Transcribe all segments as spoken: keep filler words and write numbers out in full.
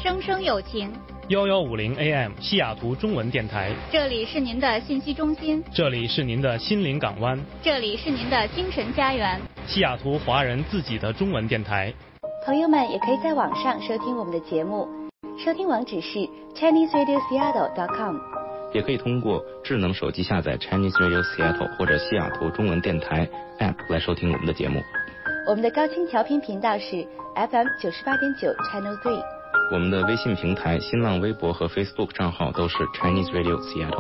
声声有情。 幺幺五零 A M 西雅图中文电台， 这里是您的信息中心， 这里是您的心灵港湾， 这里是您的精神家园， 西雅图华人自己的中文电台。 朋友们也可以在网上收听我们的节目，收听网址是 Chinese Radio Seattle dot com， 也可以通过智能手机下载 Chinese Radio Seattle 或者西雅图中文电台 App 来收听我们的节目。 我们的高清调频频道是 F M 九十八点九 Channel Three。 我们的微信平台、新浪微博和 Facebook 账号都是 Chinese Radio Seattle。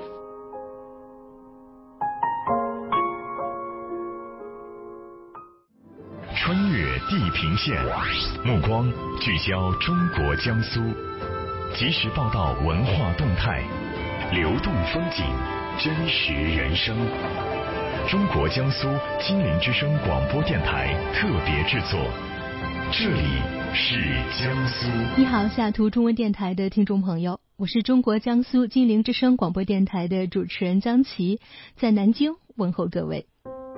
穿越地平线，目光聚焦中国江苏，及时报道文化动态，流动风景，真实人生。中国江苏金陵之声广播电台特别制作，这里是江苏。 你好，西雅图中文电台的听众朋友，我是中国江苏金陵之声广播电台的主持人张琪，在南京问候各位。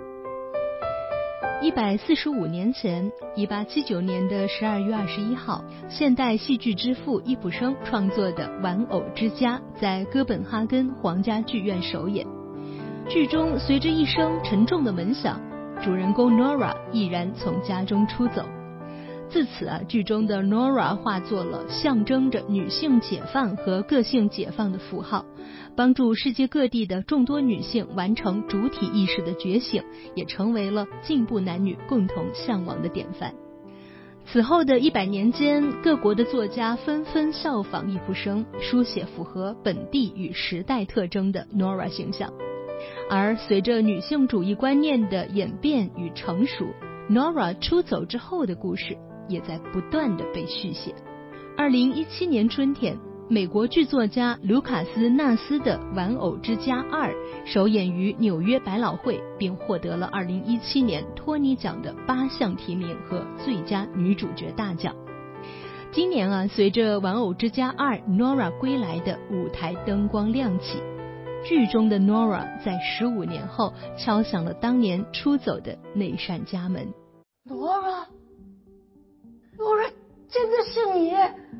一百四十五年前，一八七九年的十二月二十一号，现代戏剧之父易卜生创作的《玩偶之家》在哥本哈根皇家剧院首演。剧中随着一声沉重的门响，主人公 Nora 毅然从家中出走。自此啊，剧中的 Nora 化作了象征着女性解放和个性解放的符号，帮助世界各地的众多女性完成主体意识的觉醒，也成为了进步男女共同向往的典范。此后的一百年间，各国的作家纷纷效仿易卜生，书写符合本地与时代特征的 Nora 形象。而随着女性主义观念的演变与成熟， Nora 出走之后的故事也在不断地被续写。二零一七年春天，美国剧作家卢卡斯纳斯的《玩偶之家二》首演于纽约百老汇，并获得了二零一七年托尼奖的八项提名和最佳女主角大奖。今年啊，随着《玩偶之家二》Nora 归来的舞台灯光亮起，剧中的 Nora 在十五年后敲响了当年出走的那扇家门。 Nora Nora 真的是你？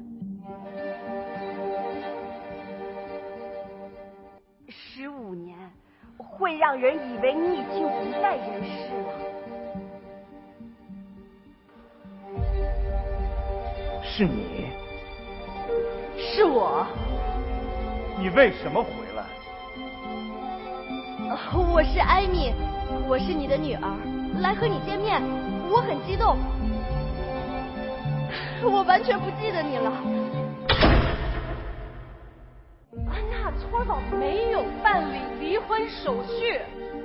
十五年会让人以为你已经不在人世了。 是你？ 是我。 你为什么回来？ 我是艾米，我是你的女儿，来和你见面，我很激动。我完全不记得你了。安娜托尔堡没有办理离婚手续，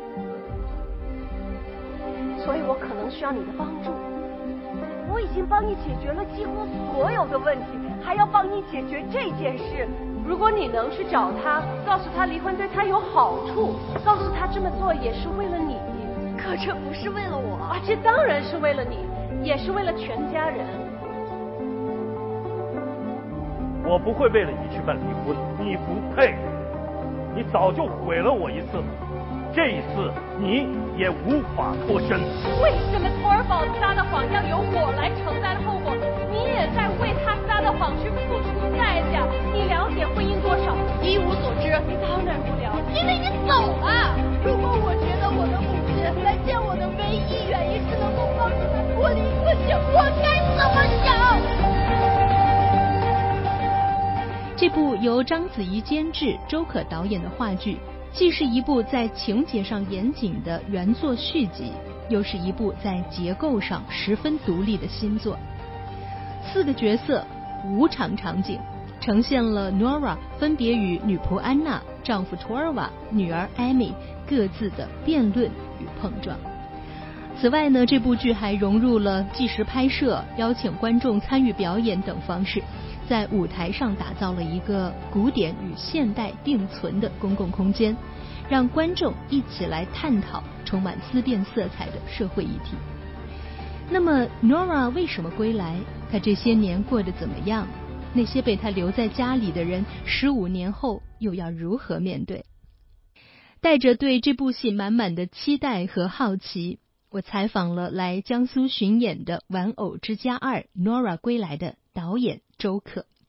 所以我可能需要你的帮助。我已经帮你解决了几乎所有的问题，还要帮你解决这件事。如果你能去找他，告诉他离婚对他有好处，告诉他这么做也是为了你。可这不是为了我啊，这当然是为了你，也是为了全家人。 我不会为了你去办离婚，你不配，你早就毁了我一次了，这一次你也无法脱身。 为什么托尔堡撒的谎要由我来承担后果？你也在为他撒的谎去付出代价。你了解婚姻多少？一无所知。你当然不了解，因为你走了。如果我觉得我的母亲来见我的唯一原因是能够帮助他脱离困境，我该怎么想？ 这部由章子怡监制、周可导演的话剧，既是一部在情节上严谨的原作续集，又是一部在结构上十分独立的新作。四个角色，五场场景，呈现了 Nora 分别与女仆安娜、丈夫托尔瓦、女儿艾米各自的辩论与碰撞。此外呢，这部剧还融入了即时拍摄、邀请观众参与表演等方式，在舞台上打造了一个古典与现代并存的公共空间，让观众一起来探讨充满思辨色彩的社会议题。那么 Nora 为什么归来？她这些年过得怎么样？那些被她留在家里的人，十五年后又要如何面对？带着对这部戏满满的期待和好奇，我采访了来江苏巡演的《玩偶之家二》Nora 归来的导演周可。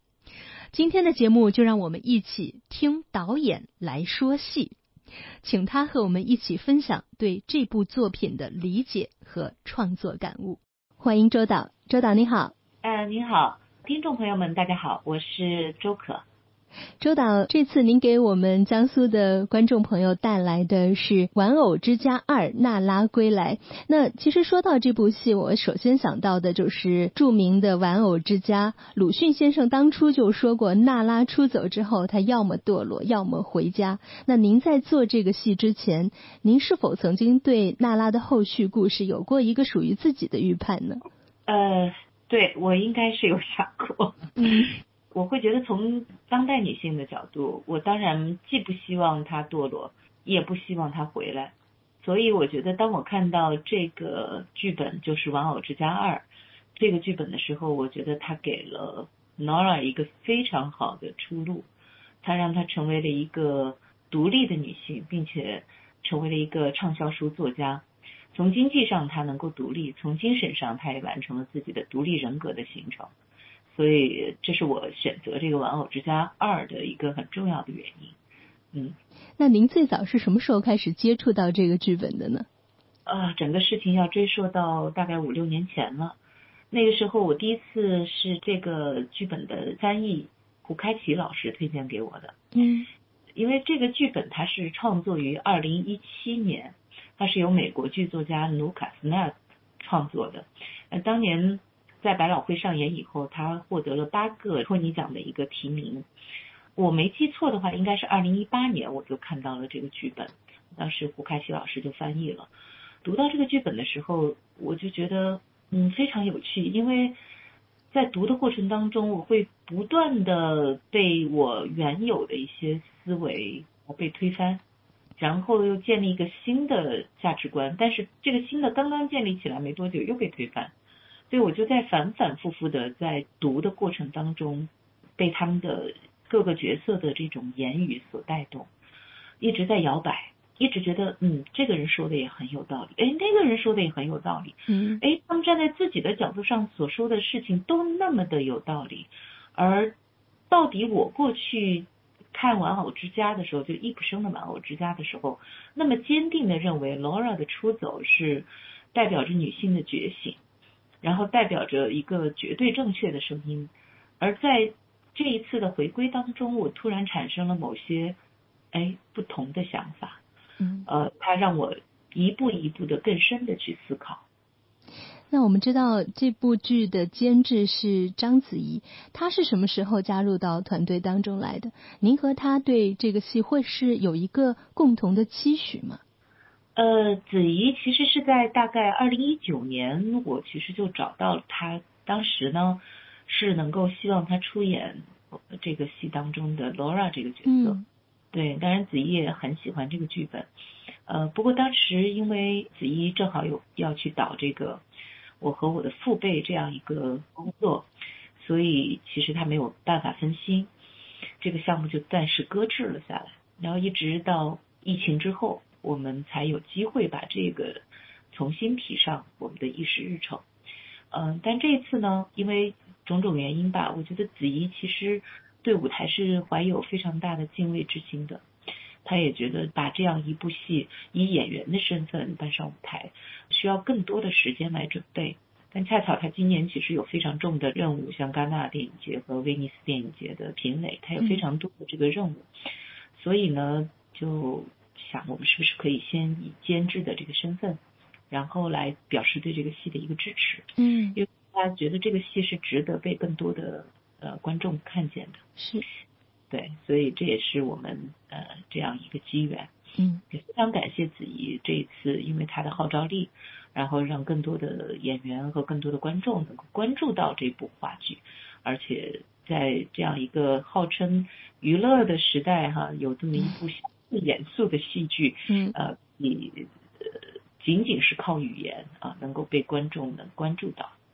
今天的节目就让我们一起听导演来说戏，请他和我们一起分享对这部作品的理解和创作感悟。欢迎周导，周导你好。 呃，您好，听众朋友们，大家好，我是周可。 周导，这次您给我们江苏的观众朋友带来的是《玩偶之家二：娜拉归来》。那其实说到这部戏，我首先想到的就是著名的玩偶之家。鲁迅先生当初就说过，娜拉出走之后，她要么堕落，要么回家。那您在做这个戏之前，您是否曾经对娜拉的后续故事有过一个属于自己的预判呢？ 呃，对，我应该是有想过。嗯。我会觉得从当代女性的角度，我当然既不希望她堕落，也不希望她回来。所以我觉得当我看到这个剧本就是《玩偶之家二》这个剧本的时候，我觉得它给了 Nora 一个非常好的出路，它让她成为了一个独立的女性，并且成为了一个畅销书作家。从经济上她能够独立，从精神上她也完成了自己的独立人格的形成。所以这是我选择这个《玩偶之家二》的一个很重要的原因。嗯， 那您最早是什么时候开始接触到这个剧本的呢？ 呃，整个事情要追溯到大概五六年前了。那个时候我第一次是这个剧本的翻译胡开启老师推荐给我的。 嗯， 因为这个剧本它是创作于二零一七年，它是由美国剧作家努卡斯纳创作的。呃，当年在百老汇上演以后，他获得了八个托尼奖的一个提名。我没记错的话，应该是二零一八年我就看到了这个剧本，当时胡开启老师就翻译了。读到这个剧本的时候，我就觉得嗯非常有趣，因为在读的过程当中，我会不断的被我原有的一些思维被推翻，然后又建立一个新的价值观，但是这个新的刚刚建立起来没多久又被推翻。所以我就在反反复复的在读的过程当中，被他们的各个角色的这种言语所带动，一直在摇摆，一直觉得嗯这个人说的也很有道理，哎那个人说的也很有道理， 嗯， 哎他们站在自己的角度上所说的事情都那么的有道理，而到底我过去看《玩偶之家》的时候，就易卜生的《玩偶之家》的时候，那么坚定的认为 Laura 的出走是代表着女性的觉醒，然后代表着一个绝对正确的声音，而在这一次的回归当中，我突然产生了某些哎不同的想法， 嗯， 呃，它让我一步一步的更深的去思考。 那我们知道这部剧的监制是章子怡，她是什么时候加入到团队当中来的？您和她对这个戏会是有一个共同的期许吗？ 呃，子怡其实是在大概二零一九年，我其实就找到她，当时呢是能够希望她出演这个戏当中的 Laura 这个角色。 嗯， 对，当然子怡也很喜欢这个剧本。呃，不过当时因为子怡正好有要去导这个我和我的父辈这样一个工作，所以其实她没有办法分心，这个项目就暂时搁置了下来。然后一直到疫情之后，我们才有机会把这个重新提上我们的议事日程。嗯、呃，但这一次呢，因为种种原因吧，我觉得子怡其实对舞台是怀有非常大的敬畏之心的。他也觉得把这样一部戏以演员的身份搬上舞台，需要更多的时间来准备。但恰巧他今年其实有非常重的任务，像戛纳电影节和威尼斯电影节的评委，他有非常多的这个任务，嗯、所以呢，就想我们是不是可以先以监制的这个身份，然后来表示对这个戏的一个支持。 嗯， 因为他觉得这个戏是值得被更多的呃观众看见的。 是。 对，所以这也是我们呃这样一个机缘。 嗯， 也非常感谢子怡这一次，因为她的号召力，然后让更多的演员和更多的观众能够关注到这部话剧，而且在这样一个号称娱乐的时代哈，有这么一部严肃的戏剧， 嗯， 呃，你呃仅仅是靠语言啊，能够被观众能关注到。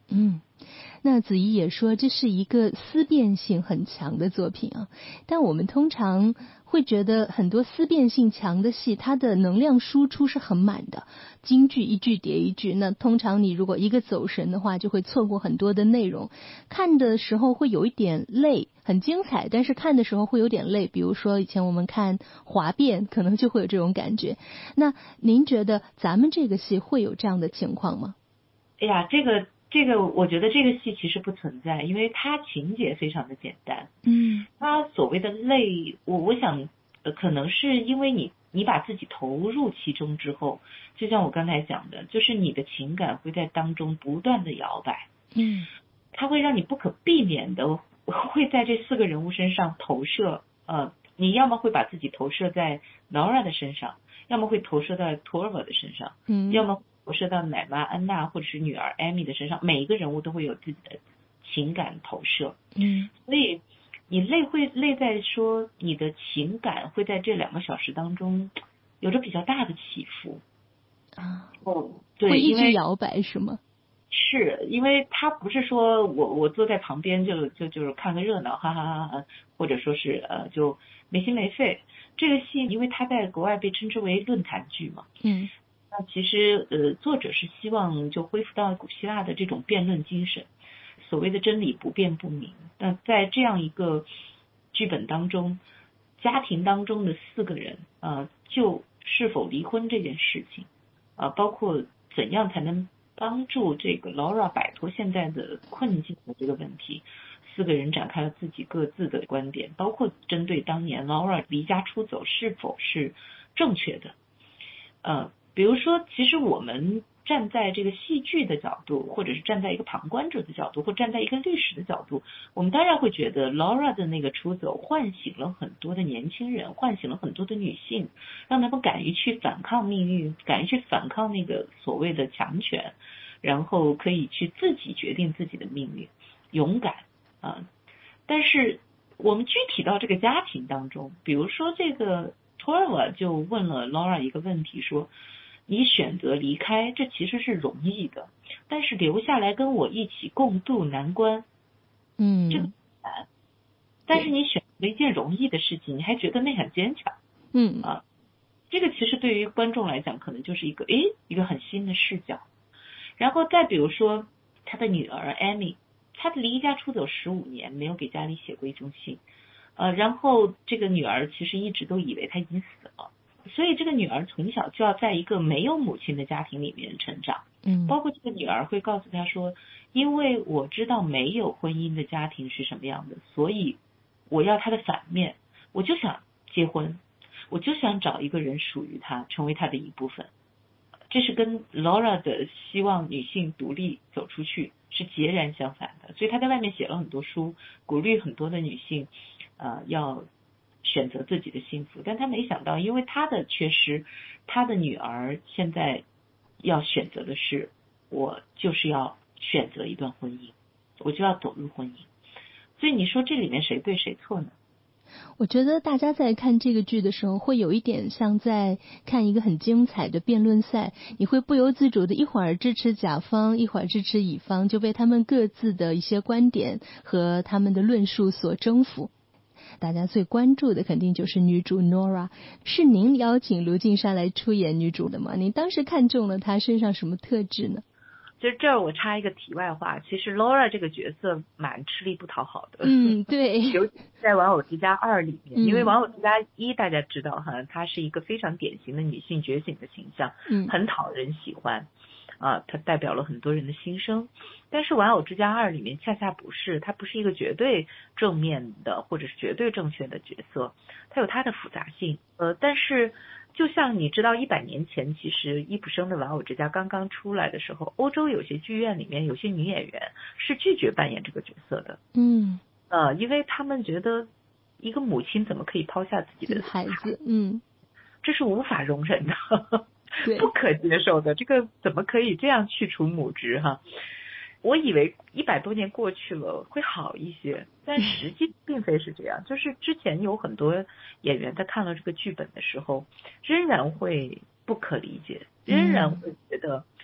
嗯，那子怡也说这是一个思辨性很强的作品啊，但我们通常会觉得很多思辨性强的戏，它的能量输出是很满的，京剧一句叠一句，那通常你如果一个走神的话，就会错过很多的内容，看的时候会有一点累，很精彩，但是看的时候会有点累。比如说以前我们看华变，可能就会有这种感觉。那您觉得咱们这个戏会有这样的情况吗？ 哎呀，这个这个，我觉得这个戏其实不存在，因为它情节非常的简单。 嗯， 它所谓的累，我我想，呃，可能是因为你你把自己投入其中之后，就像我刚才讲的，就是你的情感会在当中不断的摇摆。 嗯， 它会让你不可避免的会在这四个人物身上投射。呃，你要么会把自己投射在 Nora 的身上，要么会投射在 Torva 的身上， 嗯， 要么投射到奶妈安娜或者是女儿 Amy 的身上，每一个人物都会有自己的情感投射。 嗯， 所以你累会累在说你的情感会在这两个小时当中有着比较大的起伏啊。 哦，对， 会一因为直摇摆是吗？ 是因为他不是说我我坐在旁边就就就是看个热闹，哈哈哈哈，或者说是呃就没心没肺。这个戏因为它在国外被称之为论坛剧嘛， 嗯， 那其实呃作者是希望就恢复到古希腊的这种辩论精神，所谓的真理不辩不明。那在这样一个剧本当中，家庭当中的四个人呃就是否离婚这件事情啊、呃，包括怎样才能帮助这个 Laura 摆脱现在的困境的这个问题，四个人展开了自己各自的观点，包括针对当年 Laura 离家出走是否是正确的。呃，比如说，其实我们站在这个戏剧的角度，或者是站在一个旁观者的角度，或站在一个律师的角度，我们当然会觉得 Laura 的那个出走唤醒了很多的年轻人，唤醒了很多的女性，让他们敢于去反抗命运，敢于去反抗那个所谓的强权，然后可以去自己决定自己的命运，勇敢啊、呃。但是我们具体到这个家庭当中，比如说这个 Torva 就问了 Laura 一个问题，说你选择离开，这其实是容易的，但是留下来跟我一起共度难关， 嗯， 这个难。但是你选择一件容易的事情，你还觉得那很坚强， 嗯啊，这个其实对于观众来讲，可能就是一个诶一个很新的视角。然后再比如说他的女儿 Amy， 她离家出走十五年，没有给家里写过一封信，呃，然后这个女儿其实一直都以为她已经死了。所以这个女儿从小就要在一个没有母亲的家庭里面成长， 嗯， 包括这个女儿会告诉她说，因为我知道没有婚姻的家庭是什么样的，所以我要她的反面，我就想结婚，我就想找一个人属于她，成为她的一部分。这是跟 Laura 的希望女性独立走出去是截然相反的。所以她在外面写了很多书，鼓励很多的女性呃要选择自己的幸福，但他没想到，因为他的缺失，他的女儿现在要选择的是，我就是要选择一段婚姻，我就要走入婚姻。所以你说这里面谁对谁错呢？ 我觉得大家在看这个剧的时候，会有一点像在看一个很精彩的辩论赛，你会不由自主的一会儿支持甲方，一会儿支持乙方，就被他们各自的一些观点和他们的论述所征服。大家最关注的肯定就是女主 Nora， 是您邀请卢靖姗来出演女主的吗？您当时看中了她身上什么特质呢？ 就这儿我插一个题外话，其实 Laura 这个角色蛮吃力不讨好的。 嗯，对。 尤其在《玩偶之家二》里面， 嗯、 因为《玩偶之家一》大家知道哈，她是一个非常典型的女性觉醒的形象， 嗯， 很讨人喜欢。啊，它代表了很多人的心声，但是《玩偶之家二》里面恰恰不是，它不是一个绝对正面的或者是绝对正确的角色，它有它的复杂性。呃，但是就像你知道，一百年前其实伊普生的《玩偶之家》刚刚出来的时候，欧洲有些剧院里面有些女演员是拒绝扮演这个角色的。 嗯， 呃，因为他们觉得一个母亲怎么可以抛下自己的孩子，嗯， 这是无法容忍的。 对， 不可接受的，这个怎么可以这样去除母职哈？我以为一百多年过去了会好一些，但实际并非是这样。就是之前有很多演员在看了这个剧本的时候，仍然会不可理解，仍然会觉得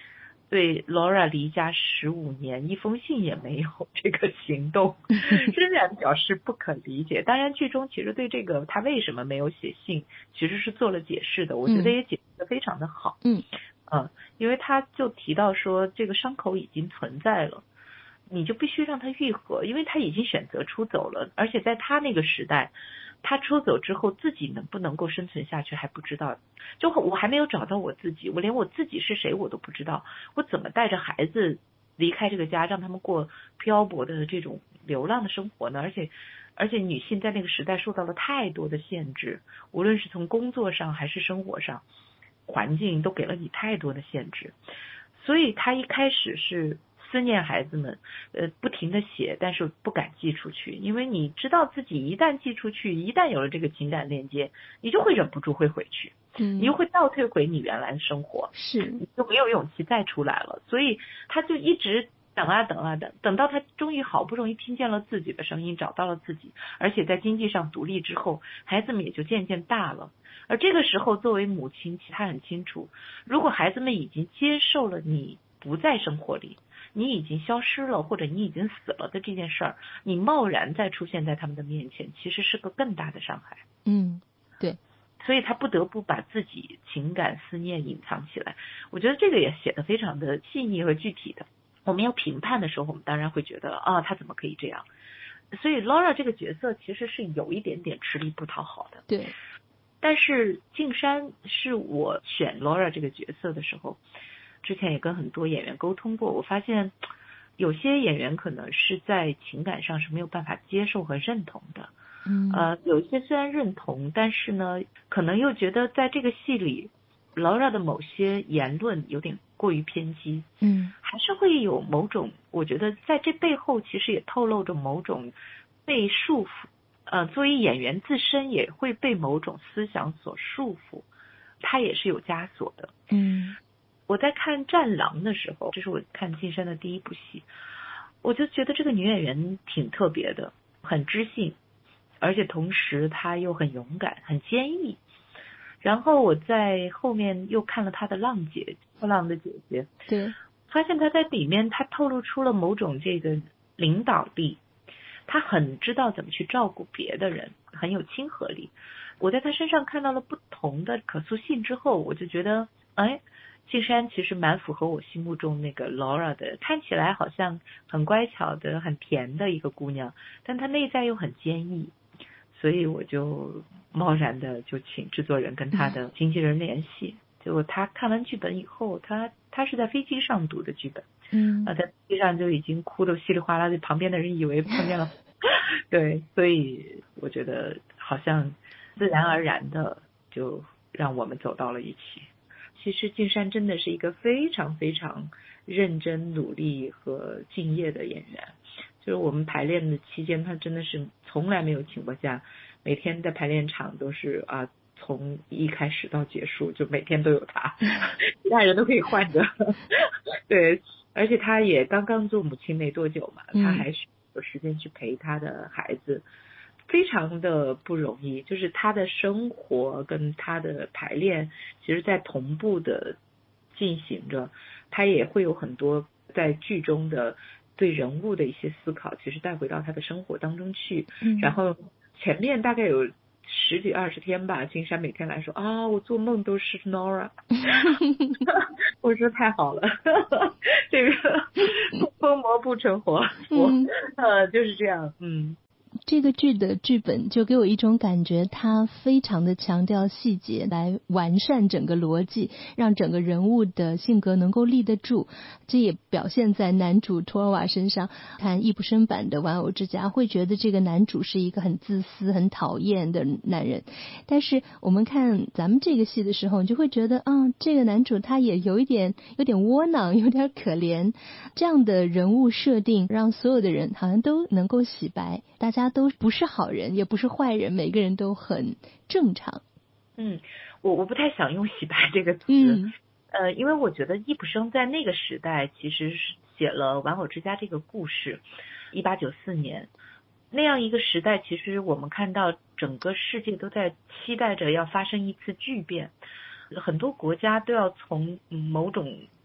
对 Laura 离家十五年，一封信也没有这个行动，仍然表示不可理解。当然剧中其实对这个他为什么没有写信其实是做了解释的，我觉得也解释得非常的好。 嗯嗯，因为他就提到说这个伤口已经存在了，你就必须让它愈合，因为他已经选择出走了，而且在他那个时代，他出走之后自己能不能够生存下去还不知道，就我还没有找到我自己，我连我自己是谁我都不知道，我怎么带着孩子离开这个家，让他们过漂泊的这种流浪的生活呢？而且而且女性在那个时代受到了太多的限制，无论是从工作上还是生活上，环境都给了你太多的限制，所以他一开始是思念孩子们，呃，不停的写，但是不敢寄出去，因为你知道自己一旦寄出去，一旦有了这个情感链接，你就会忍不住会回去， 嗯， 你又会倒退回你原来的生活， 是， 你就没有勇气再出来了，所以他就一直等啊等啊等，等到他终于好不容易听见了自己的声音，找到了自己，而且在经济上独立之后，孩子们也就渐渐大了。而这个时候作为母亲，其实他很清楚，如果孩子们已经接受了你不在生活里，你已经消失了，或者你已经死了的这件事儿，你贸然再出现在他们的面前，其实是个更大的伤害。 嗯，对。 所以他不得不把自己情感思念隐藏起来。我觉得这个也写得非常的细腻和具体的。我们要评判的时候，我们当然会觉得啊，他怎么可以这样？所以 Laura 这个角色其实是有一点点吃力不讨好的。 对。 但是静山是我选 Laura 这个角色的时候，之前也跟很多演员沟通过，我发现有些演员可能是在情感上是没有办法接受和认同的。 嗯， 呃，有一些虽然认同，但是呢，可能又觉得在这个戏里 Laura 的某些言论有点过于偏激。 嗯， 还是会有某种，我觉得在这背后其实也透露着某种被束缚。呃，作为演员自身也会被某种思想所束缚，他也是有枷锁的。 嗯， 我在看《战狼》的时候，这是我看金山的第一部戏，我就觉得这个女演员挺特别的，很知性，而且同时她又很勇敢，很坚毅。然后我在后面又看了她的《浪姐》，《浪的姐姐》， 对， 发现她在里面她透露出了某种这个领导力。他很知道怎么去照顾别的人，很有亲和力。我在他身上看到了不同的可塑性之后，我就觉得，哎，静山其实蛮符合我心目中那个 Laura 的，看起来好像很乖巧的、很甜的一个姑娘，但她内在又很坚毅。所以我就贸然的就请制作人跟他的经纪人联系。结果他看完剧本以后，他他是在飞机上读的剧本。 嗯， 啊，在飞机上就已经哭得稀里哗啦，旁边的人以为碰见了，对，所以我觉得好像自然而然的就让我们走到了一起。其实静山真的是一个非常非常认真、努力和敬业的演员。就是我们排练的期间，他真的是从来没有请过假，每天在排练场都是啊。从一开始到结束，就每天都有他，其他人都可以换着。对，而且他也刚刚做母亲没多久嘛，他还是有时间去陪他的孩子，非常的不容易。就是他的生活跟他的排练，其实在同步的进行着，他也会有很多在剧中的对人物的一些思考，其实带回到他的生活当中去。 嗯、 然后前面大概有十几二十天吧，金山每天来说啊，我做梦都是 Nora。 我说太好了，这个疯魔不成活佛、嗯、呃就是这样。嗯， 这个剧的剧本就给我一种感觉，它非常的强调细节来完善整个逻辑，让整个人物的性格能够立得住。这也表现在男主托尔瓦身上。看易卜生版的《玩偶之家》，会觉得这个男主是一个很自私、很讨厌的男人。但是我们看咱们这个戏的时候，你就会觉得啊、哦，这个男主他也有一点有点窝囊，有点可怜。这样的人物设定，让所有的人好像都能够洗白，大家都不是好人，也不是坏人，每个人都很正常。 嗯，我我不太想用洗白这个词。 嗯。 呃，因为我觉得易卜生在那个时代其实是写了《玩偶之家》这个故事，一八九四年那样一个时代，其实我们看到整个世界都在期待着要发生一次巨变，很多国家都要从某种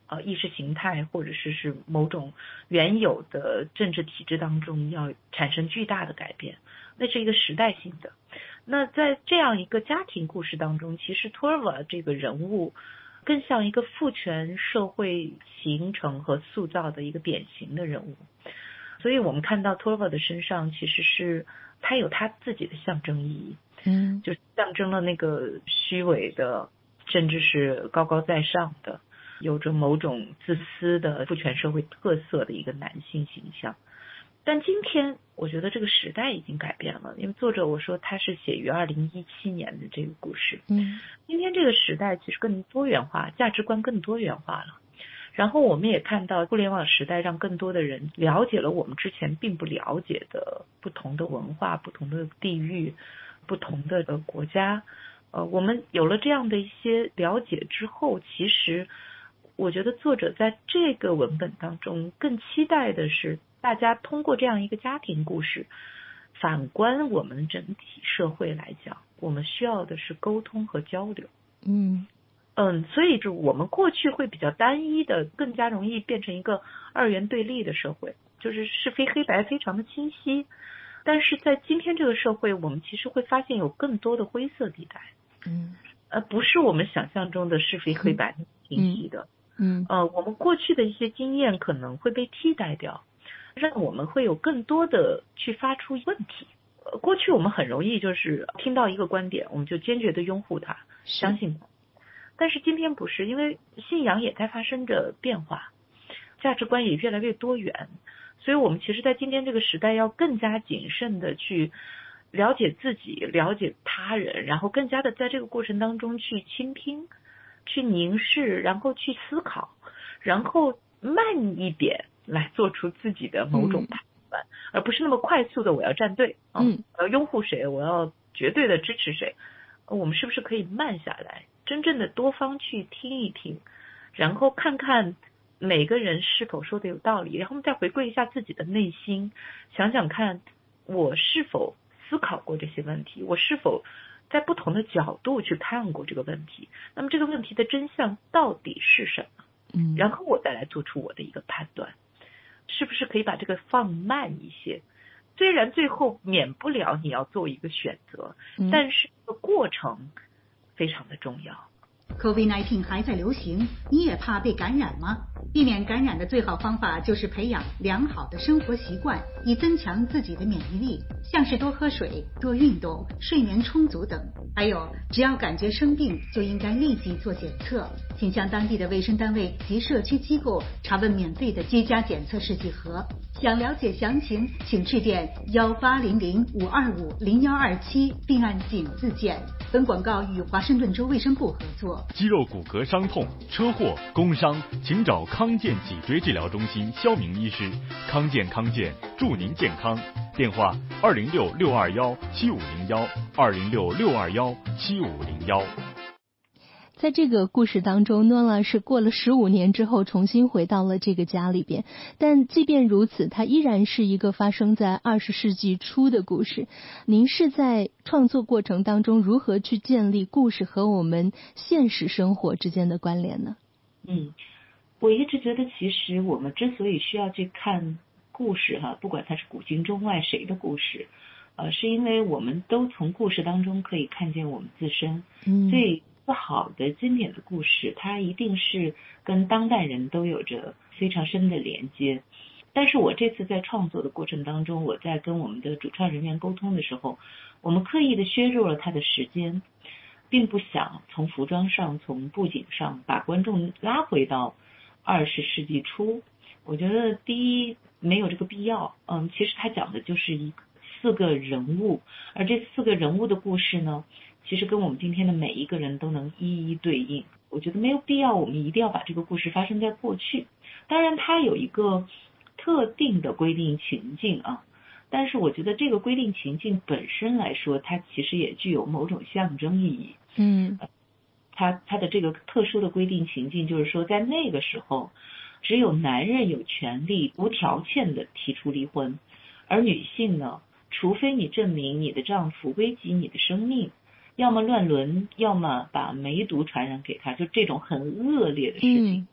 呃意识形态或者是是某种原有的政治体制当中要产生巨大的改变，那是一个时代性的。那在这样一个家庭故事当中，其实托尔瓦这个人物更像一个父权社会形成和塑造的一个典型的人物。所以我们看到托尔瓦的身上其实是他有他自己的象征意义， 嗯， 就是象征了那个虚伪的，甚至是高高在上的，有着某种自私的父权社会特色的一个男性形象。但今天我觉得这个时代已经改变了，因为作者我说他是写于二零一七年的这个故事， 嗯， 今天这个时代其实更多元化，价值观更多元化了。然后我们也看到互联网时代让更多的人了解了我们之前并不了解的不同的文化、不同的地域、不同的国家。呃，我们有了这样的一些了解之后，其实我觉得作者在这个文本当中更期待的是大家通过这样一个家庭故事，反观我们整体社会来讲，我们需要的是沟通和交流。 嗯嗯，所以就我们过去会比较单一的，更加容易变成一个二元对立的社会，就是是非黑白非常的清晰。但是在今天这个社会，我们其实会发现有更多的灰色地带， 嗯， 呃，不是我们想象中的是非黑白清晰的。 嗯， 呃，我们过去的一些经验可能会被替代掉，让我们会有更多的去发出问题。呃，过去我们很容易就是听到一个观点，我们就坚决的拥护它，相信它。但是今天不是，因为信仰也在发生着变化，价值观也越来越多元，所以我们其实在今天这个时代要更加谨慎的去了解自己，了解他人，然后更加的在这个过程当中去倾听，去凝视，然后去思考，然后慢一点来做出自己的某种判断，嗯、而不是那么快速的我要站队，嗯，我要拥护谁，我要绝对的支持谁。我们是不是可以慢下来，真正的多方去听一听，然后看看每个人是否说的有道理，然后再回归一下自己的内心，想想看我是否思考过这些问题，我是否在不同的角度去看过这个问题，那么这个问题的真相到底是什么？ 嗯， 然后我再来做出我的一个判断，是不是可以把这个放慢一些？虽然最后免不了你要做一个选择， 嗯、 但是这个过程非常的重要。 COVID 十九 还在流行，你也怕被感染吗？避免感染的最好方法就是培养良好的生活习惯，以增强自己的免疫力，像是多喝水、多运动、睡眠充足等。还有，只要感觉生病，就应该立即做检测，请向当地的卫生单位及社区机构查问免费的居家检测试剂盒。想了解详情，请致电幺八零零五二五零幺二七，并按井字键。本广告与华盛顿州卫生部合作。 肌肉骨骼伤痛、车祸、工伤，请找康健脊椎治疗中心肖明医师。康健康健，祝您健康。电话二零六六二幺七五零幺二零六六二幺七五零幺。 在这个故事当中，诺拉是过了十五年之后重新回到了这个家里边，但即便如此，它依然是一个发生在二十世纪初的故事。您是在创作过程当中如何去建立故事和我们现实生活之间的关联呢？ 嗯，我一直觉得，其实我们之所以需要去看故事哈，不管它是古今中外谁的故事，呃，是因为我们都从故事当中可以看见我们自身， 嗯， 所以好的经典的故事，它一定是跟当代人都有着非常深的连接。但是我这次在创作的过程当中，我在跟我们的主创人员沟通的时候，我们刻意的削弱了它的时间，并不想从服装上、从布景上把观众拉回到二十世纪初。我觉得第一没有这个必要，嗯，其实它讲的就是一四个人物，而这四个人物的故事呢，其实跟我们今天的每一个人都能一一对应。我觉得没有必要我们一定要把这个故事发生在过去，当然它有一个特定的规定情境啊，但是我觉得这个规定情境本身来说，它其实也具有某种象征意义。 嗯， 它它的这个特殊的规定情境就是说，在那个时候只有男人有权利无条件的提出离婚，而女性呢，除非你证明你的丈夫危及你的生命，要么乱伦，要么把梅毒传染给他，就这种很恶劣的事情。 嗯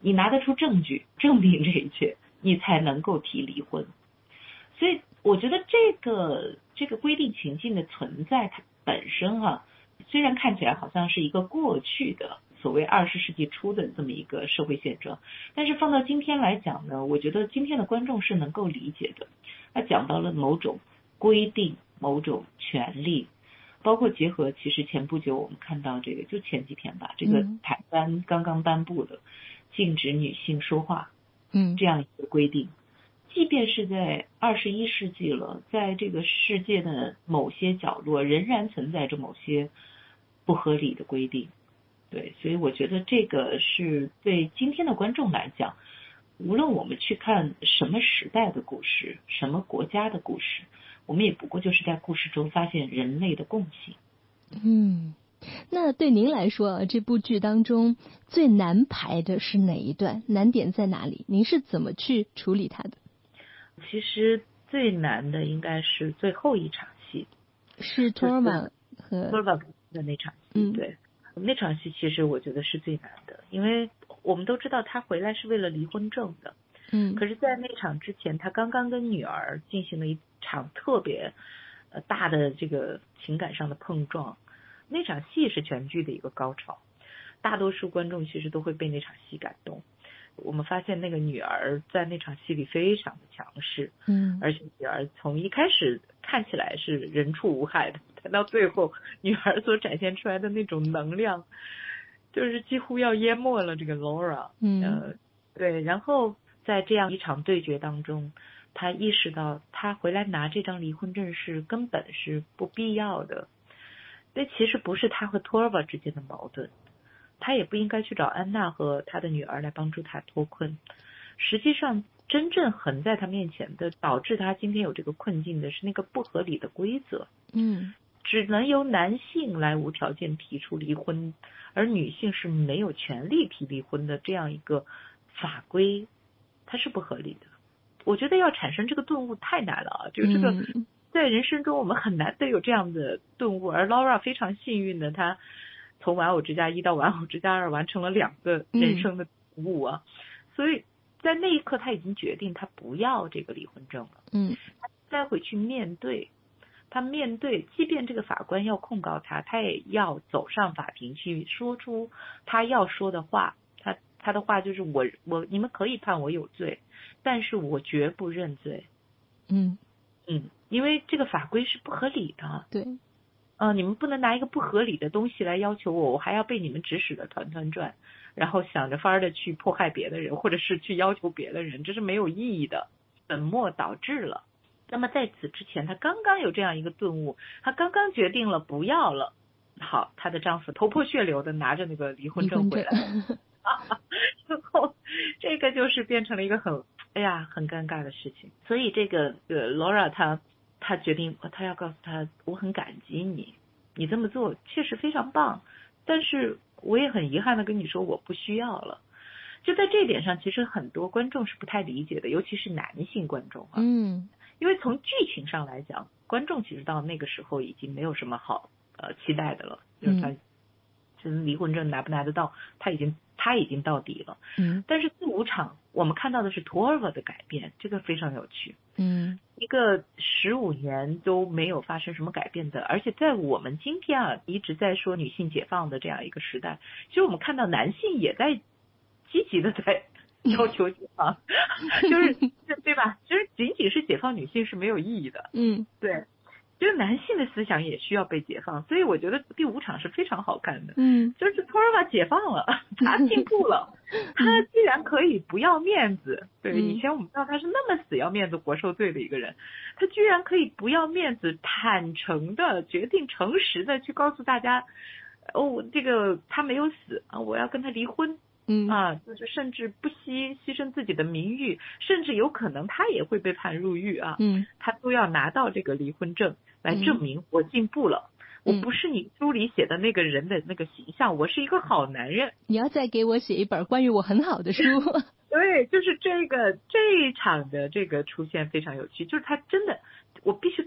你拿得出证据证明这一切，你才能够提离婚。所以我觉得这个这个规定情境的存在，它本身啊，虽然看起来好像是一个过去的所谓二十世纪初的这么一个社会现状，但是放到今天来讲呢，我觉得今天的观众是能够理解的。他讲到了某种规定、某种权利，包括结合其实前不久我们看到这个，就前几天吧，这个台湾刚刚颁布的禁止女性说话， 嗯， 这样一个规定。即便是在二十一世纪了，在这个世界的某些角落，仍然存在着某些不合理的规定。对，所以我觉得这个是对今天的观众来讲，无论我们去看什么时代的故事，什么国家的故事，我们也不过就是在故事中发现人类的共性。 嗯，那对您来说，这部剧当中最难排的是哪一段？难点在哪里？您是怎么去处理它的？ 其实最难的应该是最后一场戏， 是托尔玛和托尔玛的那场戏。嗯，对，那场戏其实我觉得是最难的，因为我们都知道他回来是为了离婚证的。 嗯， 可是在那场之前，他刚刚跟女儿进行了一场特别呃大的这个情感上的碰撞，那场戏是全剧的一个高潮，大多数观众其实都会被那场戏感动。我们发现那个女儿在那场戏里非常的强势， 嗯， 而且女儿从一开始看起来是人畜无害的，但到最后女儿所展现出来的那种能量，就是几乎要淹没了这个 Laura。 嗯， 呃，对，然后在这样一场对决当中，她意识到她回来拿这张离婚证是根本是不必要的。这其实不是她和托尔瓦之间的矛盾。他也不应该去找安娜和他的女儿来帮助他脱困。实际上，真正横在他面前的，导致他今天有这个困境的是那个不合理的规则。 嗯， 只能由男性来无条件提出离婚，而女性是没有权利提离婚的这样一个法规，它是不合理的。我觉得要产生这个顿悟太难了啊！就这个、嗯、在人生中我们很难得有这样的顿悟，而 Laura 非常幸运的，她从玩偶之家一到玩偶之家二完成了两个人生的顿悟啊、嗯，所以在那一刻他已经决定他不要这个离婚证了。 嗯， 他再回去面对，他面对，即便这个法官要控告他，他也要走上法庭去说出他要说的话。他他的话就是我我你们可以判我有罪，但是我绝不认罪。 嗯嗯，因为这个法规是不合理的。 对。 呃，你们不能拿一个不合理的东西来要求我，我还要被你们指使的团团转，然后想着法儿的去迫害别的人，或者是去要求别的人，这是没有意义的，本末倒置了。那么在此之前，她刚刚有这样一个顿悟，她刚刚决定了不要了。好，她的丈夫头破血流的拿着那个离婚证回来，然后这个就是变成了一个很哎呀很尴尬的事情。所以这个呃 Laura 她。他决定，他要告诉他，我很感激你，你这么做确实非常棒，但是我也很遗憾的跟你说，我不需要了。就在这一点上，其实很多观众是不太理解的，尤其是男性观众啊。 嗯， 因为从剧情上来讲，观众其实到那个时候已经没有什么好呃期待的了，就是他其实离婚证拿不拿得到，他已经他已经到底了。 嗯， 但是第五场我们看到的是托尔瓦的改变，这个非常有趣。 嗯， 一个十五年都没有发生什么改变的，而且在我们今天啊一直在说女性解放的这样一个时代，其实我们看到男性也在积极的在要求解放，就是对吧？就是仅仅是解放女性是没有意义的。 嗯， 对。就是男性的思想也需要被解放，所以我觉得第五场是非常好看的。 嗯， 就是托尔瓦解放了，他进步了，他居然可以不要面子。对，以前我们知道他是那么死要面子活受罪的一个人，他居然可以不要面子，坦诚的决定诚实的去告诉大家，哦，这个他没有死啊，我要跟他离婚。 嗯啊，就是甚至不惜牺牲自己的名誉，甚至有可能他也会被判入狱啊。 嗯， 他都要拿到这个离婚证来证明我进步了， 嗯、 我不是你书里写的那个人的那个形象，我是一个好男人。 你要再给我写一本关于我很好的书。对， 就是这个这一场的这个出现非常有趣，就是他真的，我必须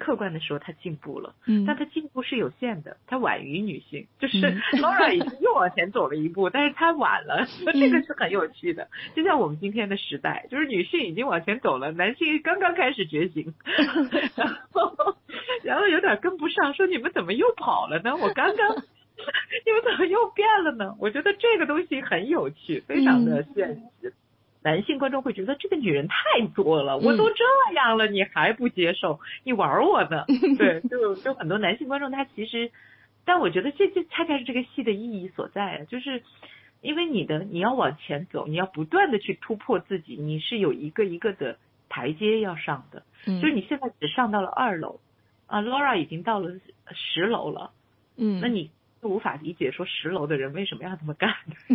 客观的说她进步了， 嗯， 但她进步是有限的，她晚于女性，就是 Laura 已经又往前走了一步，但是她晚了，这个是很有趣的。就像我们今天的时代，就是女性已经往前走了，男性刚刚开始觉醒，然后然后有点跟不上，说你们怎么又跑了呢？我刚刚你们怎么又变了呢？我觉得这个东西很有趣，非常的现实。嗯，男性观众会觉得这个女人太作了，我都这样了，你还不接受，你玩我呢？对，就就很多男性观众他其实，但我觉得这这恰恰是这个戏的意义所在，就是因为你的你要往前走，你要不断的去突破自己，你是有一个一个的台阶要上的，就是你现在只上到了二楼，啊 ，Laura 已经到了十楼了，嗯，那你就无法理解说十楼的人为什么要这么干。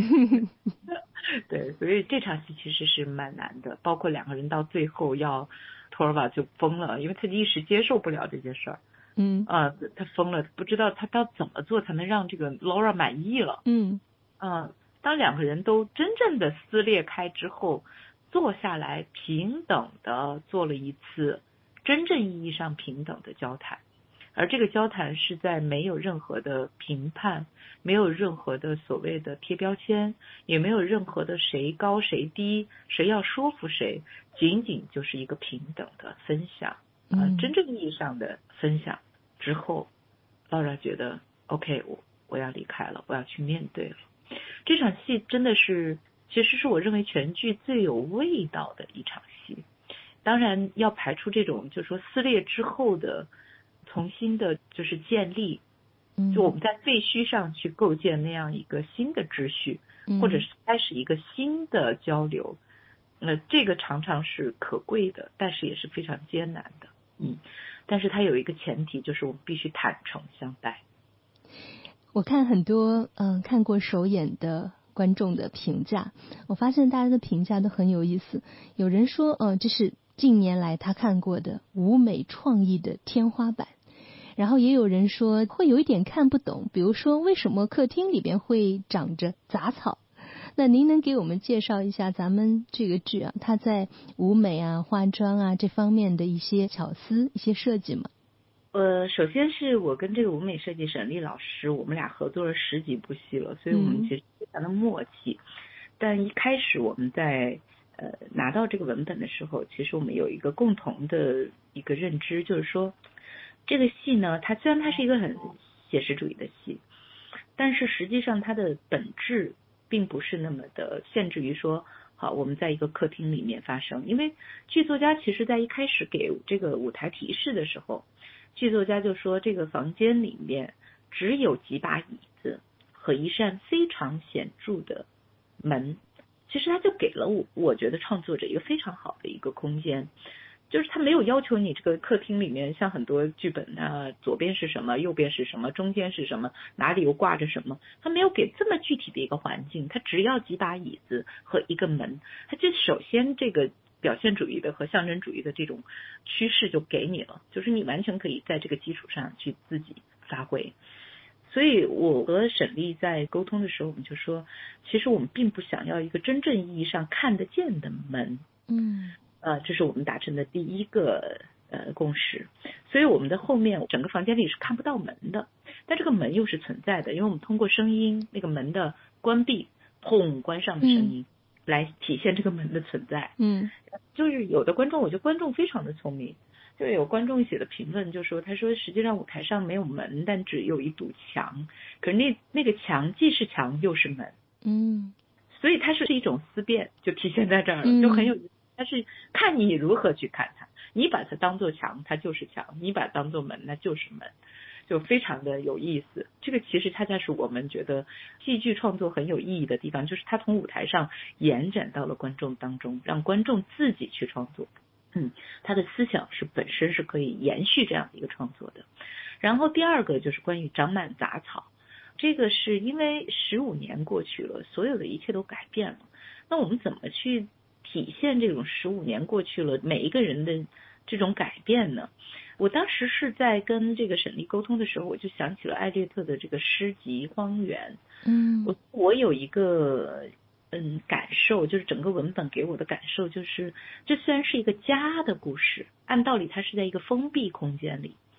对，所以这场戏其实是蛮难的，包括两个人到最后要托尔瓦就疯了，因为他一时接受不了这件事儿，嗯啊，他疯了，不知道他到怎么做才能让这个 Laura 满意了，嗯啊，当两个人都真正的撕裂开之后，坐下来平等的做了一次真正意义上平等的交谈。而这个交谈是在没有任何的评判，没有任何的所谓的贴标签，也没有任何的谁高谁低，谁要说服谁，仅仅就是一个平等的分享，啊、呃，真正意义上的分享之后 ，Laura 觉得 OK， 我我要离开了，我要去面对了。这场戏真的是，其实是我认为全剧最有味道的一场戏。当然要排除这种就是说撕裂之后的重新的就是建立，就我们在废墟上去构建那样一个新的秩序，或者是开始一个新的交流，那这个常常是可贵的，但是也是非常艰难的，嗯，但是它有一个前提，就是我们必须坦诚相待。 我看很多嗯、呃、看过首演的观众的评价，我发现大家的评价都很有意思。有人说，呃，这是近年来他看过的舞美创意的天花板。然后也有人说会有一点看不懂，比如说为什么客厅里边会长着杂草？那您能给我们介绍一下咱们这个剧啊，它在舞美啊、化妆啊这方面的一些巧思、一些设计吗？ 呃，首先是我跟这个舞美设计沈丽老师，我们俩合作了十几部戏了，所以我们其实非常的默契。嗯、但一开始我们在呃拿到这个文本的时候，其实我们有一个共同的一个认知，就是说这个戏呢，它虽然它是一个很写实主义的戏，但是实际上它的本质并不是那么的限制于说，好，我们在一个客厅里面发生。因为剧作家其实在一开始给这个舞台提示的时候，剧作家就说这个房间里面只有几把椅子和一扇非常显著的门，其实他就给了我我觉得创作者一个非常好的一个空间，就是他没有要求你这个客厅里面像很多剧本啊，左边是什么，右边是什么，中间是什么，哪里又挂着什么，他没有给这么具体的一个环境，他只要几把椅子和一个门，他就首先这个表现主义的和象征主义的这种趋势就给你了，就是你完全可以在这个基础上去自己发挥。所以我和沈丽在沟通的时候，我们就说，其实我们并不想要一个真正意义上看得见的门，嗯，呃，这是我们达成的第一个呃共识。所以我们的后面整个房间里是看不到门的，但这个门又是存在的，因为我们通过声音那个门的关闭、砰关上的声音。嗯，来体现这个门的存在。嗯，就是有的观众，我觉得观众非常的聪明，就有观众写的评论就说，他说实际上舞台上没有门，但只有一堵墙，可是那那个墙既是墙又是门。嗯，所以它是一种思辨，就体现在这儿了，就很有意思。它是看你如何去看它，你把它当作墙，它就是墙；你把它当作门，那就是门。就非常的有意思，这个其实恰恰是我们觉得戏剧创作很有意义的地方，就是它从舞台上延展到了观众当中，让观众自己去创作。嗯，他的思想是本身是可以延续这样的一个创作的。然后第二个就是关于长满杂草，这个是因为十五年过去了，所有的一切都改变了。那我们怎么去体现这种十五年过去了每一个人的这种改变呢？我当时是在跟这个沈丽沟通的时候，我就想起了艾略特的这个诗集《荒原》。嗯，我我有一个嗯感受，就是整个文本给我的感受就是，这虽然是一个家的故事，按道理它是在一个封闭空间里，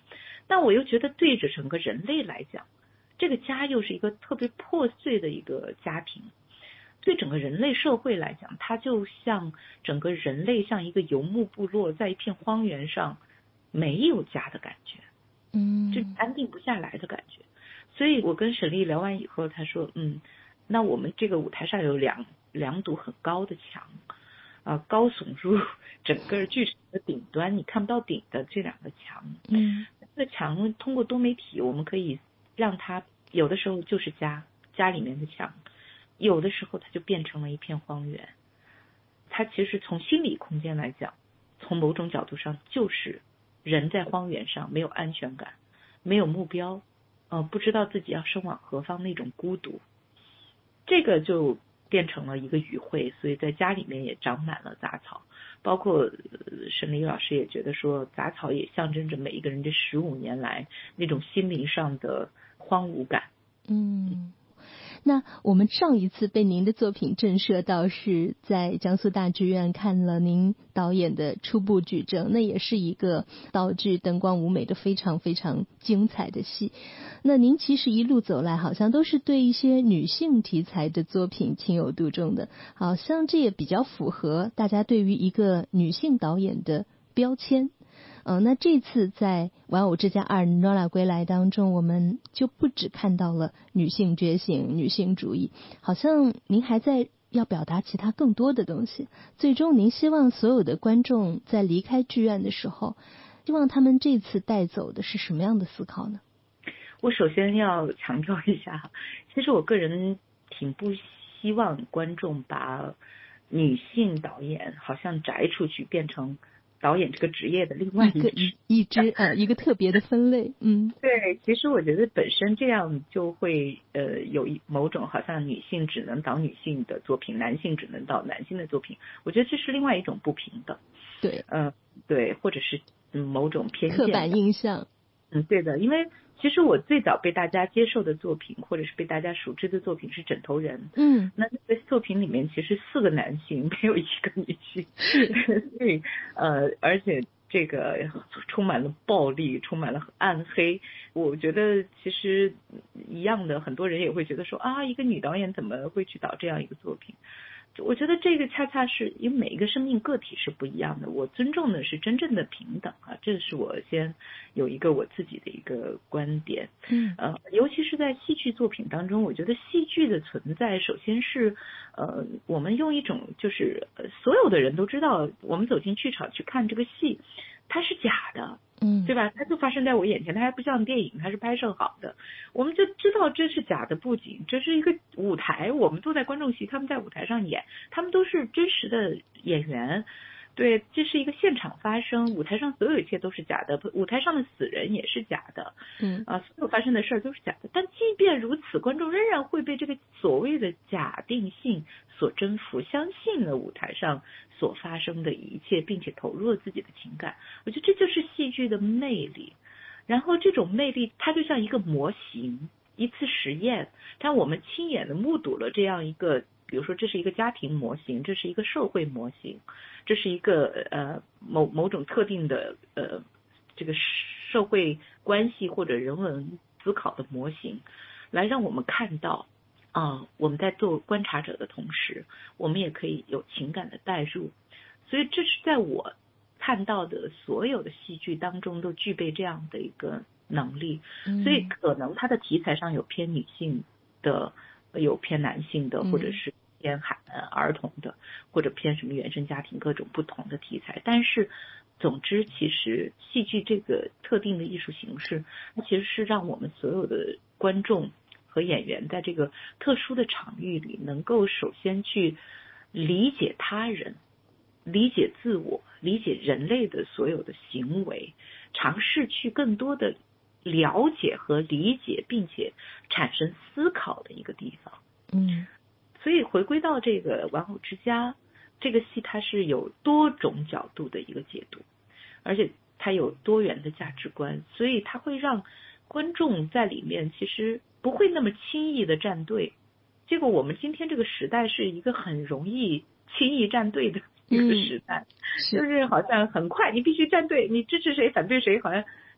那我又觉得对着整个人类来讲，这个家又是一个特别破碎的一个家庭，对整个人类社会来讲，它就像整个人类像一个游牧部落在一片荒原上没有家的感觉， 嗯， 就安定不下来的感觉。所以我跟沈丽聊完以后，她说嗯，那我们这个舞台上有两两堵很高的墙啊、呃，高耸入整个剧场的顶端，你看不到顶的这两个墙。 嗯， 这个墙通过多媒体，我们可以让它有的时候就是家家里面的墙，有的时候它就变成了一片荒原。它其实从心理空间来讲，从某种角度上就是人在荒原上没有安全感，没有目标，呃，不知道自己要生往何方那种孤独。这个就变成了一个语汇，所以在家里面也长满了杂草。包括、呃、沈丽老师也觉得说，杂草也象征着每一个人这十五年来那种心灵上的荒芜感。 嗯，那我们上一次被您的作品震慑到是在江苏大剧院看了您导演的初步举证，那也是一个道具灯光舞美的非常非常精彩的戏。那您其实一路走来好像都是对一些女性题材的作品情有独钟的，好像这也比较符合大家对于一个女性导演的标签。嗯、呃，那这次在《玩偶之家二Nora归来》当中，我们就不只看到了女性觉醒、女性主义，好像您还在要表达其他更多的东西。最终，您希望所有的观众在离开剧院的时候，希望他们这次带走的是什么样的思考呢？ 我首先要强调一下，其实我个人挺不希望观众把女性导演好像摘出去变成导演这个职业的另外一个一支呃一个特别的分类。嗯， 对，其实我觉得本身这样就会呃有一某种好像女性只能导女性的作品，男性只能导男性的作品，我觉得这是另外一种不平等。 对， 嗯、呃，对，或者是嗯某种偏见、 刻板印象。 嗯，对的，因为其实我最早被大家接受的作品，或者是被大家熟知的作品是《枕头人》。 嗯， 那这个作品里面其实四个男性，没有一个女性，所以呃，而且这个充满了暴力，充满了暗黑。我觉得其实一样的，很多人也会觉得说啊，一个女导演怎么会去导这样一个作品？我觉得这个恰恰是因为每一个生命个体是不一样的，我尊重的是真正的平等啊，这是我先有一个我自己的一个观点。 嗯， 呃，尤其是在戏剧作品当中，我觉得戏剧的存在，首先是呃，我们用一种就是呃所有的人都知道，我们走进剧场去看这个戏，它是假的。 嗯， 对吧？它就发生在我眼前，它还不像电影，它是拍摄好的，我们就知道这是假的布景，这是一个舞台，我们坐在观众席，他们在舞台上演，他们都是真实的演员，对，这是一个现场发生，舞台上所有一切都是假的，舞台上的死人也是假的， 嗯啊，所有发生的事儿都是假的，但即便如此，观众仍然会被这个所谓的假定性所征服，相信了舞台上所发生的一切，并且投入了自己的情感。我觉得这就是戏剧的魅力。然后这种魅力，它就像一个模型，一次实验。但我们亲眼的目睹了这样一个，比如说这是一个家庭模型，这是一个社会模型，这是一个呃某某种特定的呃这个社会关系或者人文思考的模型，来让我们看到。啊、呃，我们在做观察者的同时，我们也可以有情感的代入，所以这是在我看到的所有的戏剧当中都具备这样的一个能力， 嗯、 所以可能它的题材上有偏女性的，有偏男性的，或者是偏孩儿童的，或者偏什么原生家庭各种不同的题材，但是总之其实戏剧这个特定的艺术形式，它其实是让我们所有的观众和演员在这个特殊的场域里，能够首先去理解他人，理解自我，理解人类的所有的行为，尝试去更多的了解和理解，并且产生思考的一个地方。 嗯， 所以回归到这个《玩偶之家》这个戏，它是有多种角度的一个解读，而且它有多元的价值观，所以它会让观众在里面其实不会那么轻易的站队。结果我们今天这个时代是一个很容易轻易站队的一个时代，嗯、是就是好像很快你必须站队，你支持谁反对谁，好像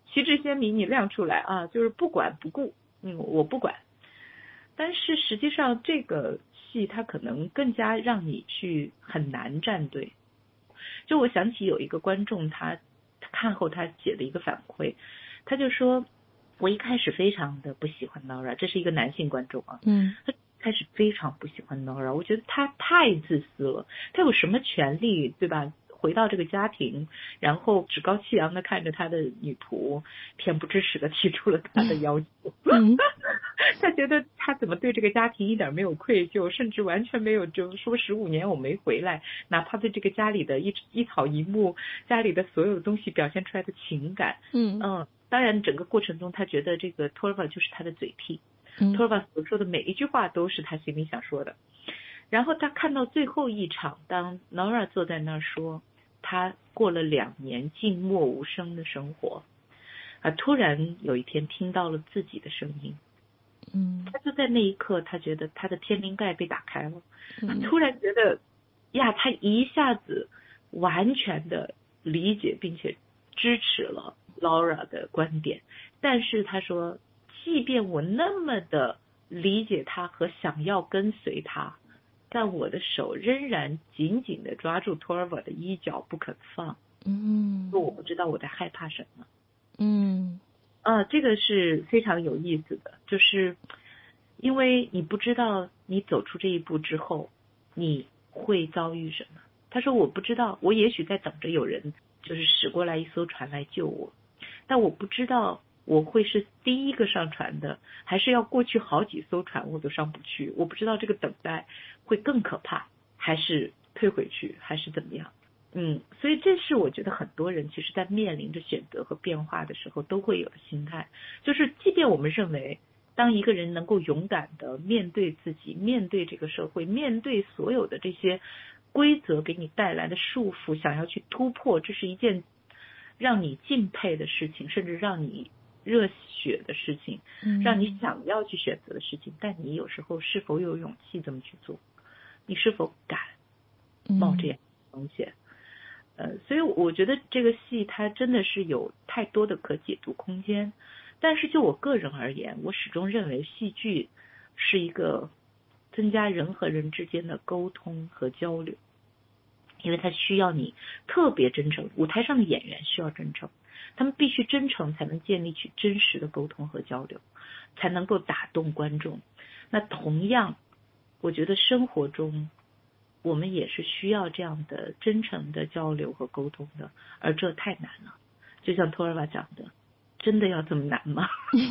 旗帜鲜明，你亮出来啊，就是不管不顾，嗯，我不管。但是实际上这个戏它可能更加让你去很难站队。就我想起有一个观众他看后他写的一个反馈，他就说我一开始非常的不喜欢 Nora， 这是一个男性观众啊， 嗯， 他开始非常不喜欢 Nora， 我觉得他太自私了，他有什么权利对吧？回到这个家庭，然后趾高气扬的看着他的女仆，恬不知耻的提出了他的要求。 嗯、 他觉得他怎么对这个家庭一点没有愧疚，甚至完全没有就说十五年我没回来，哪怕对这个家里的一一草一木，家里的所有东西表现出来的情感。 嗯嗯，当然整个过程中他觉得这个 Torvald 就是他的嘴替， 嗯 Torvald 所说的每一句话都是他心里想说的。然后他看到最后一场，当 Nora 坐在那儿说他过了两年静默无声的生活，啊，突然有一天听到了自己的声音， 嗯， 他就在那一刻，他觉得他的天灵盖被打开了， 嗯、 他突然觉得呀，他一下子完全的理解并且支持了 Laura 的观点，但是他说，即便我那么的理解他和想要跟随他，但我的手仍然紧紧地抓住 Torvald 的衣角不肯放。 嗯， 我不知道我在害怕什么。 嗯， 啊，这个是非常有意思的，就是因为你不知道你走出这一步之后你会遭遇什么。他说我不知道，我也许在等着有人就是驶过来一艘船来救我，但我不知道我会是第一个上船的，还是要过去好几艘船我都上不去。我不知道这个等待会更可怕，还是退回去，还是怎么样。嗯，所以这是我觉得很多人其实在面临着选择和变化的时候都会有的心态，就是即便我们认为当一个人能够勇敢的面对自己，面对这个社会，面对所有的这些规则给你带来的束缚，想要去突破，这是一件让你敬佩的事情，甚至让你热血的事情，让你想要去选择的事情，但你有时候是否有勇气这么去做？你是否敢冒这样的风险？呃，所以我觉得这个戏它真的是有太多的可解读空间，但是就我个人而言，我始终认为戏剧是一个增加人和人之间的沟通和交流，因为它需要你特别真诚，舞台上的演员需要真诚，他们必须真诚才能建立起真实的沟通和交流，才能够打动观众。那同样，我觉得生活中我们也是需要这样的真诚的交流和沟通的，而这太难了。就像托尔瓦讲的，真的要这么难吗？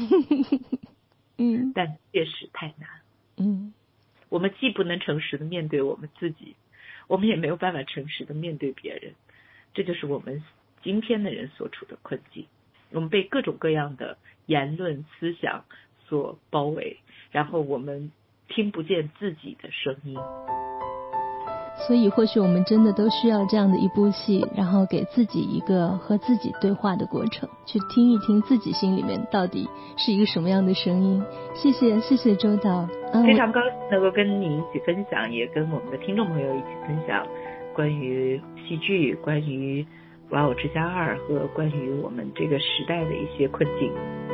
嗯， 但确实太难。 嗯， 我们既不能诚实的面对我们自己，我们也没有办法诚实的面对别人，这就是我们今天的人所处的困境。我们被各种各样的言论思想所包围，然后我们听不见自己的声音。 所以或许我们真的都需要这样的一部戏，然后给自己一个和自己对话的过程，去听一听自己心里面到底是一个什么样的声音。谢谢谢谢周导、嗯、 非常高兴能够跟你一起分享，也跟我们的听众朋友一起分享关于戏剧，关于玩偶之家二和关于我们这个时代的一些困境。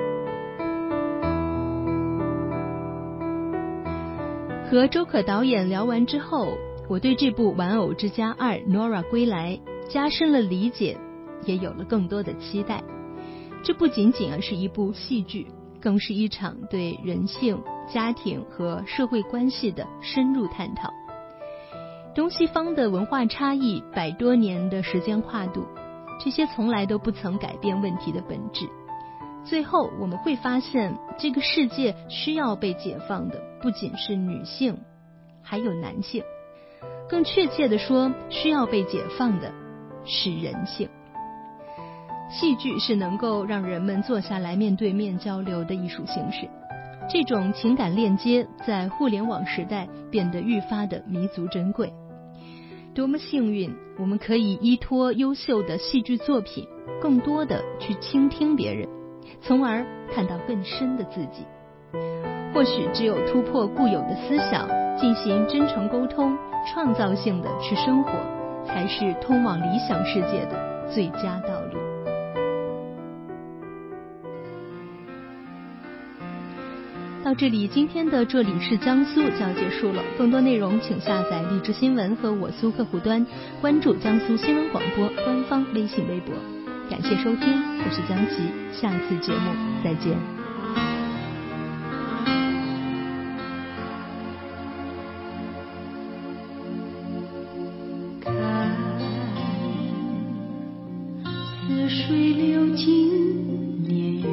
和周可导演聊完之后，我对这部《玩偶之家二 Nora 归来》加深了理解，也有了更多的期待。这不仅仅是一部戏剧，更是一场对人性、家庭和社会关系的深入探讨。东西方的文化差异，百多年的时间跨度，这些从来都不曾改变问题的本质。最后我们会发现，这个世界需要被解放的不仅是女性，还有男性。更确切地说，需要被解放的是人性。戏剧是能够让人们坐下来面对面交流的艺术形式，这种情感链接在互联网时代变得愈发的弥足珍贵。多么幸运，我们可以依托优秀的戏剧作品，更多的去倾听别人，从而看到更深的自己。或许只有突破固有的思想，进行真诚沟通，创造性的去生活，才是通往理想世界的最佳道路。 到这里，今天的这里是江苏就要结束了。更多内容请下载荔枝新闻和我苏客户端，关注江苏新闻广播官方微信微博。感谢收听，我是江琪，下次节目再见。 似水流经年月，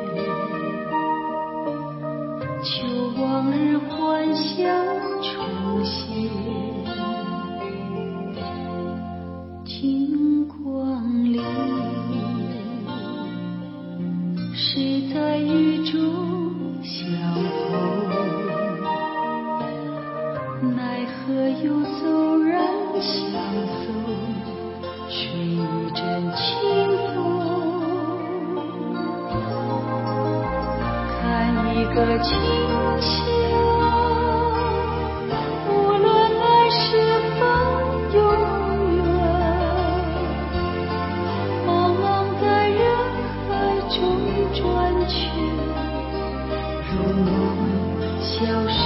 求往日欢笑重现。金光里，谁在雨中相逢？奈何又骤然相送，吹一阵清风，看一个清香，无论来世方永远，茫茫在人海中转圈，如梦消失。